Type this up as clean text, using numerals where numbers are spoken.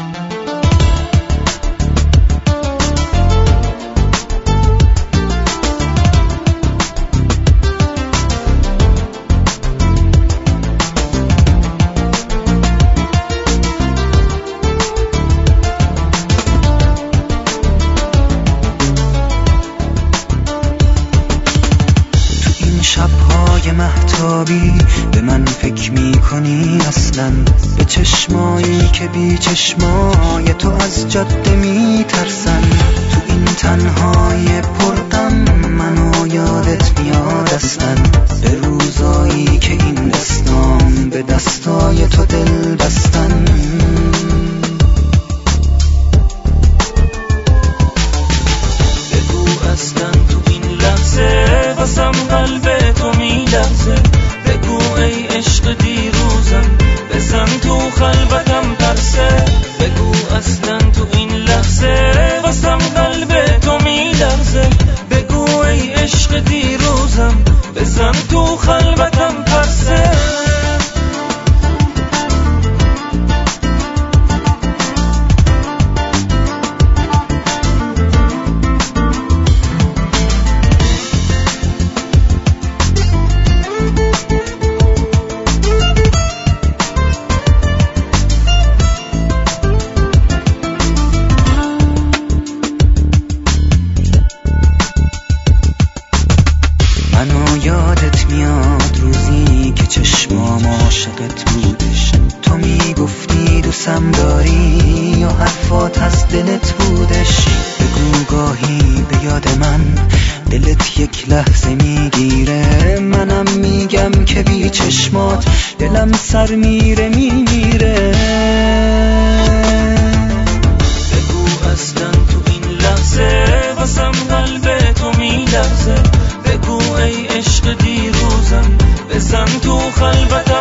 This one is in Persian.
شب‌های مهتابی به من فکر می‌کنی اصلاً، به چشمایی که بی چشمای تو از جاده می‌ترسن. تو این تنهای پرغم منو یادت میاد اصلاً، به روزایی که این اسلام به دستای تو دل بستن. بگو اصلاً تو این لحظه واسم قلب تو میلرزه، بگو ای عشق دیروزم بزن تو خلوتم پرسه. بگو اصلا تو این لحظه واسم قلب تو میلرزه، بگو ای عشق دیروزم بزن تو خلوتم پرسه. منو یادت میاد روزی که چشمام عاشقت بودش، تو میگفتی دوستم داری یا حرفات از دلت بودش. بگو گاهی به یاد من دلت یک لحظه میگیره، منم میگم که بی چشمات دلم سر میره میمیره. بگو اصلا تو این لحظه واسم قلب تو میلرزه، بگو ای عشق دیروزم بزن تو خلوتم